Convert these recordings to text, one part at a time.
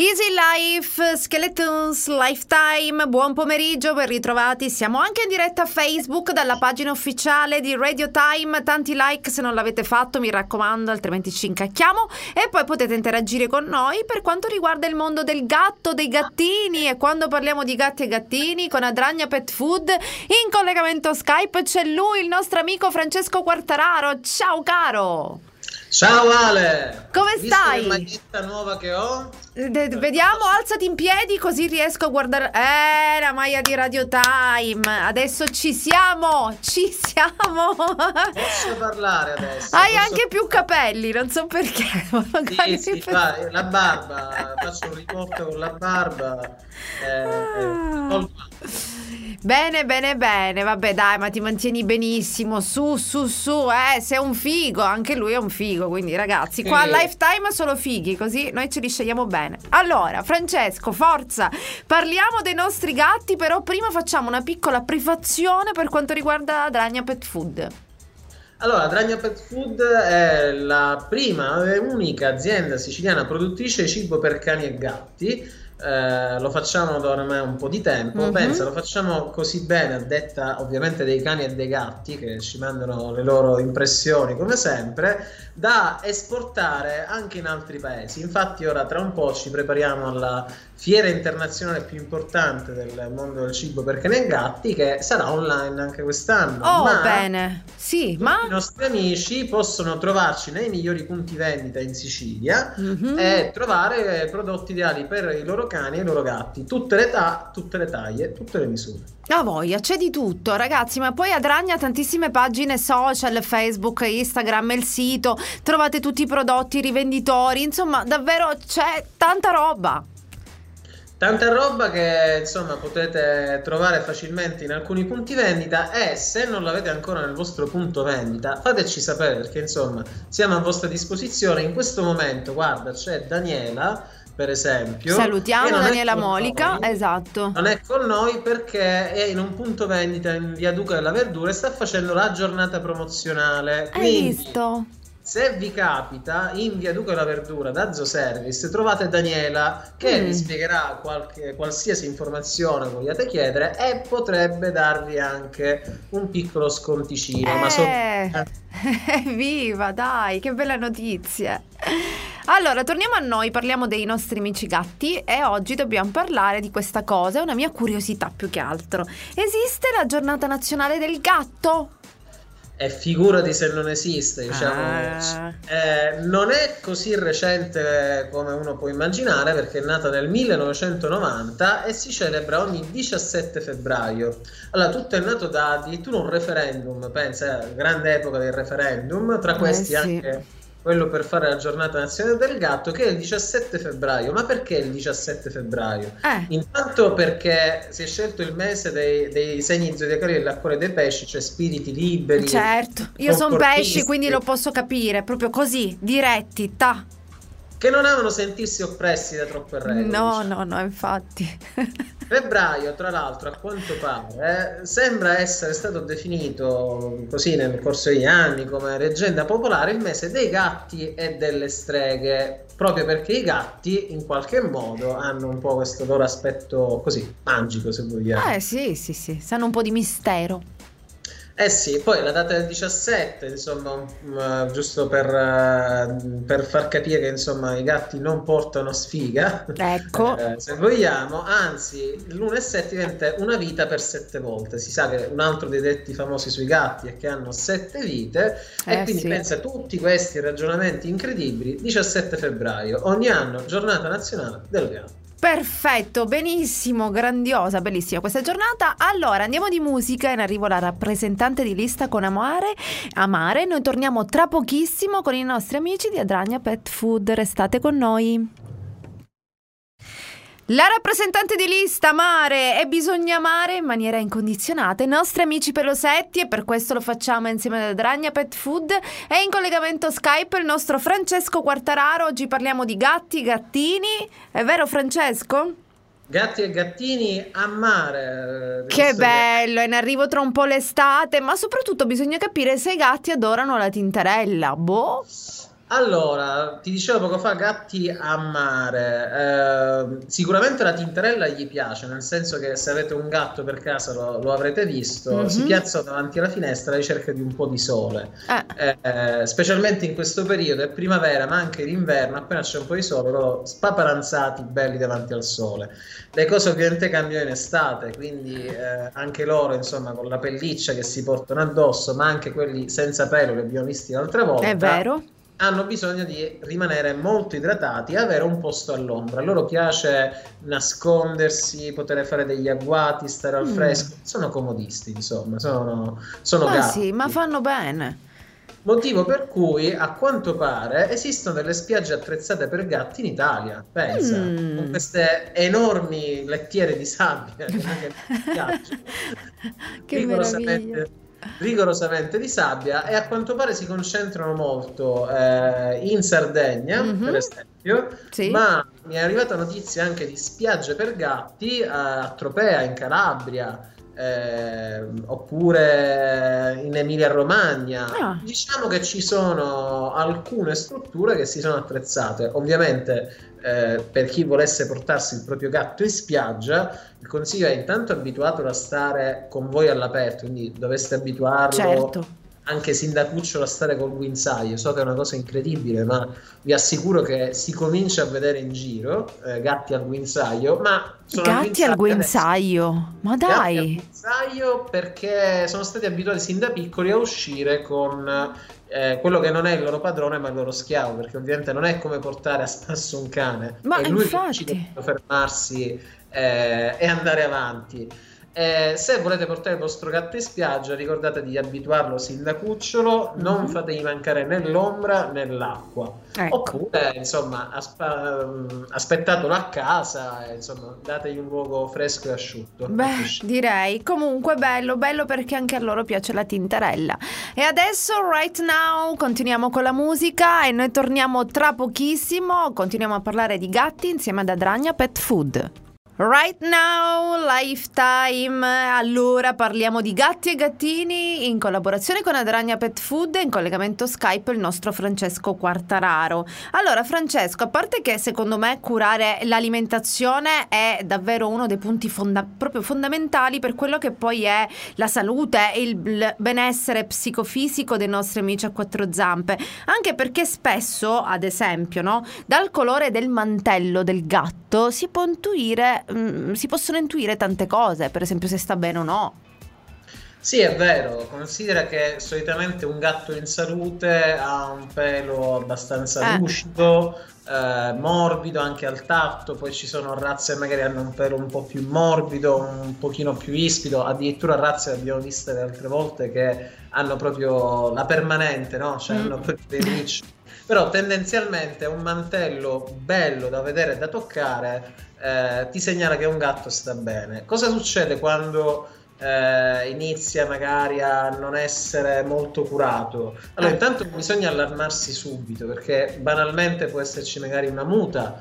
Easy Life, Skeletons, Lifetime, buon pomeriggio, ben ritrovati. Siamo anche in diretta a Facebook dalla pagina ufficiale di Radio Time. Tanti like se non l'avete fatto, mi raccomando, altrimenti ci incacchiamo. E poi potete interagire con noi per quanto riguarda il mondo del gatto, dei gattini. E quando parliamo di gatti e gattini, con Adragna Pet Food, in collegamento Skype c'è lui, il nostro amico Francesco Quartararo. Ciao caro! Ciao Ale! Come stai? Visto che maglietta nuova che ho? Vediamo, alzati in piedi così riesco a guardare. La maglia di Radio Time. Adesso ci siamo. Posso parlare adesso? Hai anche più capelli, non so perché. Sì, la barba. Faccio un ricordo con la barba. Bene, vabbè dai, ma ti mantieni benissimo, su, sei un figo, anche lui è un figo, quindi ragazzi, qua a Lifetime solo fighi, così noi ce li scegliamo bene. Allora, Francesco, forza, parliamo dei nostri gatti, però prima facciamo una piccola prefazione per quanto riguarda Adragna Pet Food. Allora, Adragna Pet Food è la prima e unica azienda siciliana produttrice di cibo per cani e gatti. Lo facciamo da ormai un po' di tempo. Pensa, lo facciamo così bene, a detta ovviamente dei cani e dei gatti che ci mandano le loro impressioni come sempre, da esportare anche in altri paesi. Infatti ora tra un po' ci prepariamo alla fiera internazionale più importante del mondo del cibo per cani e gatti, che sarà online anche quest'anno. Bene, sì, i nostri amici possono trovarci nei migliori punti vendita in Sicilia e trovare prodotti ideali per i loro cani e i loro gatti, tutte le età, tutte le taglie, tutte le misure. A voglia, c'è di tutto ragazzi, ma poi Adragna ha tantissime pagine social, Facebook, Instagram, il sito, trovate tutti i prodotti, i rivenditori, insomma davvero c'è tanta roba. Tanta roba che insomma potete trovare facilmente in alcuni punti vendita, e se non l'avete ancora nel vostro punto vendita fateci sapere, perché insomma siamo a vostra disposizione. In questo momento guarda, c'è Daniela per esempio, salutiamo Daniela Molica, esatto, non è con noi perché è in un punto vendita in via Duca della Verdura e sta facendo la giornata promozionale. Hai visto? Se vi capita, in via Duca della Verdura da Zooservice trovate Daniela che vi spiegherà qualsiasi informazione vogliate chiedere e potrebbe darvi anche un piccolo sconticino. Viva, dai, che bella notizia. Allora, torniamo a noi, parliamo dei nostri amici gatti e oggi dobbiamo parlare di questa cosa, è una mia curiosità più che altro. Esiste la giornata nazionale del gatto? E figurati se non esiste, diciamo. Non è così recente come uno può immaginare, perché è nata nel 1990 e si celebra ogni 17 febbraio. Allora, tutto è nato da addirittura un referendum, pensa, grande epoca del referendum, tra questi anche quello per fare la giornata nazionale del gatto, che è il 17 febbraio. Ma perché il 17 febbraio? Intanto perché si è scelto il mese dei segni zodiacali dell'acquario dei pesci, cioè spiriti liberi. Certo, io sono pesci, quindi lo posso capire, proprio così, diretti, che non amano sentirsi oppressi da troppe regole. No, infatti. Febbraio, tra l'altro, a quanto pare, sembra essere stato definito così nel corso degli anni come leggenda popolare il mese dei gatti e delle streghe, proprio perché i gatti in qualche modo hanno un po' questo loro aspetto così magico, se vogliamo. Sì, sanno un po' di mistero. Sì, poi la data del 17, insomma, giusto per far capire che insomma i gatti non portano sfiga, ecco, se vogliamo, anzi l'1,7 diventa una vita per 7 volte. Si sa che un altro dei detti famosi sui gatti è che hanno 7 vite, e quindi pensa a tutti questi ragionamenti incredibili. 17 febbraio, ogni anno giornata nazionale del gatto. Perfetto, benissimo, grandiosa, bellissima questa giornata. Allora andiamo di musica, in arrivo la rappresentante di lista con Amare. Noi torniamo tra pochissimo con i nostri amici di Adragna Pet Food, restate con noi. La rappresentante di lista, amare, e bisogna amare in maniera incondizionata i nostri amici pelosetti, e per questo lo facciamo insieme ad Adragna Pet Food. È in collegamento Skype il nostro Francesco Quartararo. Oggi parliamo di gatti, gattini, è vero Francesco? Gatti e gattini a mare. Che bello, è in arrivo tra un po' l'estate, ma soprattutto bisogna capire se i gatti adorano la tintarella. Allora, ti dicevo poco fa, gatti a mare. sicuramente la tintarella gli piace, nel senso che se avete un gatto per casa lo avrete visto, si piazza davanti alla finestra alla ricerca di un po' di sole, specialmente in questo periodo, è primavera ma anche l'inverno, appena c'è un po' di sole loro spaparanzati belli davanti al sole. Le cose ovviamente cambiano in estate, quindi anche loro, insomma, con la pelliccia che si portano addosso, ma anche quelli senza pelo che abbiamo visti l'altra volta, è vero, hanno bisogno di rimanere molto idratati e avere un posto all'ombra. A loro piace nascondersi, poter fare degli agguati, stare al fresco. Sono comodisti, insomma, sono gatti. Sì, ma fanno bene. Motivo per cui, a quanto pare, esistono delle spiagge attrezzate per gatti in Italia. Pensa, con queste enormi lettiere di sabbia che mi piacciono. Che meraviglia. Rigorosamente di sabbia, e a quanto pare si concentrano molto in Sardegna, per esempio, ma mi è arrivata notizia anche di spiagge per gatti a Tropea, in Calabria, oppure in Emilia-Romagna. Diciamo che ci sono alcune strutture che si sono attrezzate. Ovviamente per chi volesse portarsi il proprio gatto in spiaggia, il consiglio è intanto abituatelo a stare con voi all'aperto, quindi dovreste abituarlo, anche sin da cucciolo, a stare col guinzaglio. So che è una cosa incredibile, ma vi assicuro che si comincia a vedere in giro gatti al guinzaglio, ma sono gatti al guinzaglio, ma dai! Gatti al guinzaglio perché sono stati abituati sin da piccoli a uscire con quello che non è il loro padrone ma il loro schiavo, perché ovviamente non è come portare a spasso un cane, ma è lui che decide di fermarsi e andare avanti. Se volete portare il vostro gatto in spiaggia, ricordate di abituarlo sin da cucciolo, non fategli mancare né l'ombra né l'acqua, oppure insomma aspettatelo a casa e, insomma, dategli un luogo fresco e asciutto. Direi comunque bello perché anche a loro piace la tintarella. E adesso Right Now continuiamo con la musica e noi torniamo tra pochissimo, continuiamo a parlare di gatti insieme ad Adragna Pet Food. Right Now, Lifetime. Allora parliamo di gatti e gattini in collaborazione con Adragna Pet Food, in collegamento Skype il nostro Francesco Quartararo. Allora Francesco, a parte che secondo me curare l'alimentazione è davvero uno dei punti proprio fondamentali per quello che poi è la salute e il benessere psicofisico dei nostri amici a quattro zampe, anche perché spesso, ad esempio, no, dal colore del mantello del gatto si possono intuire tante cose, per esempio se sta bene o no. Sì, è vero, considera che solitamente un gatto in salute ha un pelo abbastanza lucido, morbido anche al tatto, poi ci sono razze che magari hanno un pelo un po' più morbido, un pochino più ispido, addirittura razze che abbiamo viste le altre volte che hanno proprio la permanente, no? Cioè hanno proprio dei ricci. Però tendenzialmente un mantello bello da vedere e da toccare ti segnala che un gatto sta bene. Cosa succede quando inizia magari a non essere molto curato? Allora, intanto bisogna allarmarsi subito, perché banalmente può esserci magari una muta.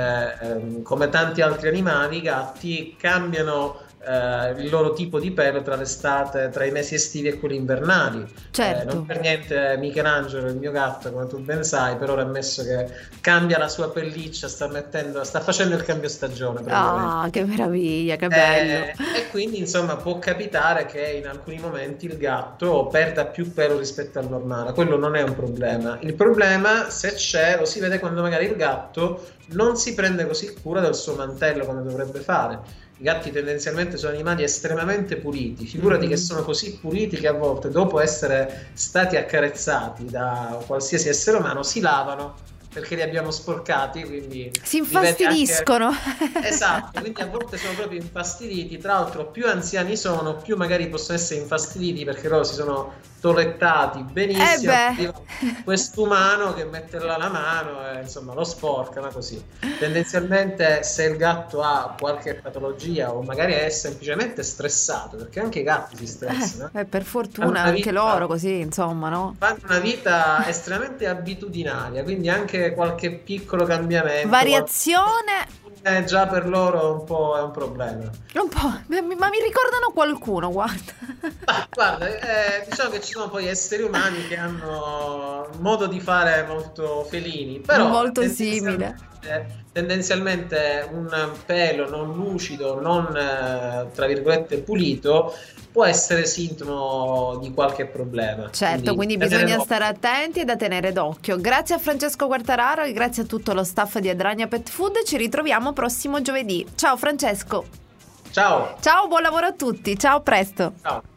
Come tanti altri animali, i gatti cambiano il loro tipo di pelo tra l'estate, tra i mesi estivi e quelli invernali. Non per niente Michelangelo, il mio gatto, come tu ben sai, per ora ha ammesso che cambia la sua pelliccia, sta facendo il cambio stagione. Che meraviglia, che bello. E quindi insomma può capitare che in alcuni momenti il gatto perda più pelo rispetto al normale. Quello non è un problema. Il problema, se c'è, lo si vede quando magari il gatto non si prende così cura del suo mantello come dovrebbe fare. I gatti tendenzialmente sono animali estremamente puliti, figurati che sono così puliti che a volte, dopo essere stati accarezzati da qualsiasi essere umano, si lavano perché li abbiamo sporcati, quindi si infastidiscono. Esatto, quindi a volte sono proprio infastiditi. Tra l'altro più anziani sono, più magari possono essere infastiditi perché loro si sono tolettati benissimo, quest'umano che mette là la mano e insomma lo sporca, ma così. Tendenzialmente se il gatto ha qualche patologia o magari è semplicemente stressato, perché anche i gatti si stressano, per fortuna anche loro così, insomma, no? Fanno una vita estremamente abitudinaria, quindi anche qualche piccolo cambiamento, variazione già per loro un po' è un problema. Un po', ma mi ricordano qualcuno, guarda. Guarda, diciamo che ci sono poi esseri umani che hanno un modo di fare molto felini, però molto simile. tendenzialmente un pelo non lucido, non tra virgolette pulito, può essere sintomo di qualche problema. Certo, quindi bisogna stare attenti e da tenere d'occhio. Grazie a Francesco Quartararo e grazie a tutto lo staff di Adrania Pet Food. Ci ritroviamo prossimo giovedì. Ciao Francesco. Ciao. Ciao, buon lavoro a tutti. Ciao, a presto. Ciao.